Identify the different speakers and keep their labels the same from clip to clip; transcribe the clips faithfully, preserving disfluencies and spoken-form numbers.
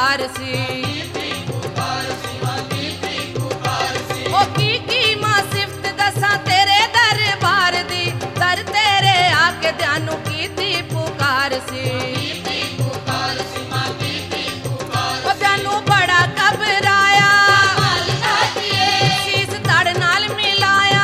Speaker 1: पुकार सी। ओ की की मां सिफत दसा तेरे दरबार दी, दर तेरे आके ध्यानू की थी पुकार सी। ओ ध्यानू बड़ा घबराया, शीस तड़ नाल मिलाया।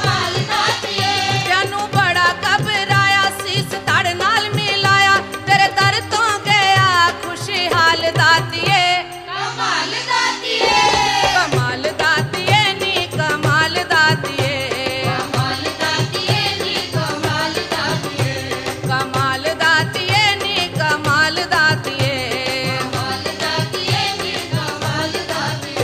Speaker 1: ध्यानू बड़ा घबराया, शीस तड़ नाल मिलाया। तेरे दर तो गया खुशहाल दातिए, कमाल दातिए, कमाल दातिए नी कमाल दातिए, कमाल दातिए नी कमाल दातिए, कमाल दातिए नी कमाल दातिए, कमाल दातिए नी कमाल दातिए।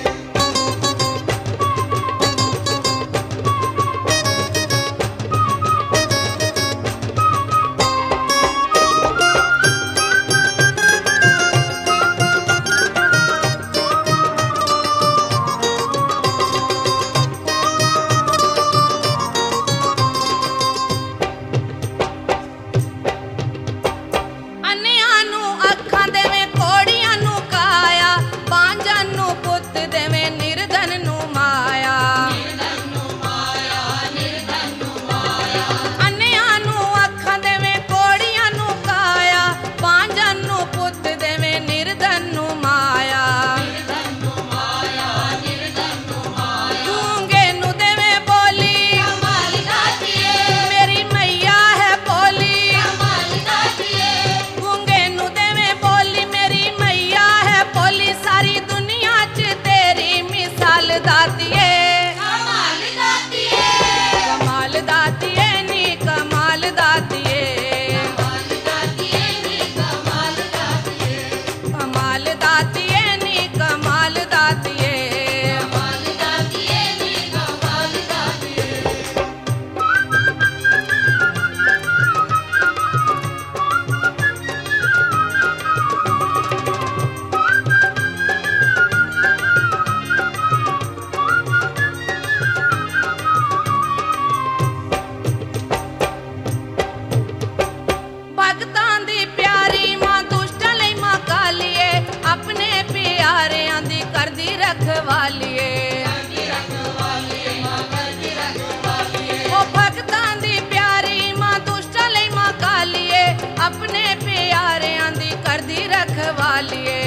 Speaker 1: अन्नियां नू अखां देवे, कोड़ियां नू काया, बांझां नू पुੱਤ देवे, निर्धन नू माया। अन्नियां नू अखां देवे, कोड़ियां नू काया, बांझां नू पुੱਤ देवे, निर्धन नू माया। गूंगे नू देवे बोली, मेरी मैया है बोली। गूंगे नू देवे बोली, मेरी मैया है बोली। सारी दुनिया च तेरी मिसाल दातिए, कमाल दातिए, कमाल दातिए नी कमाल दातिए, कमाल दातिए नी कमाल दातिए, कमाल दातिए नी कमाल दातिए, कमाल दातिए नी कमाल दातिए। भगतां दी प्यारी मां दुष्टां लई मां कालीए, अपने प्यारियां दी करदी रखवालीए। ओ भगतां दी प्यारी मां दुष्टां लई मां कालीए, अपने प्यारियां दी करदी रखवालीए।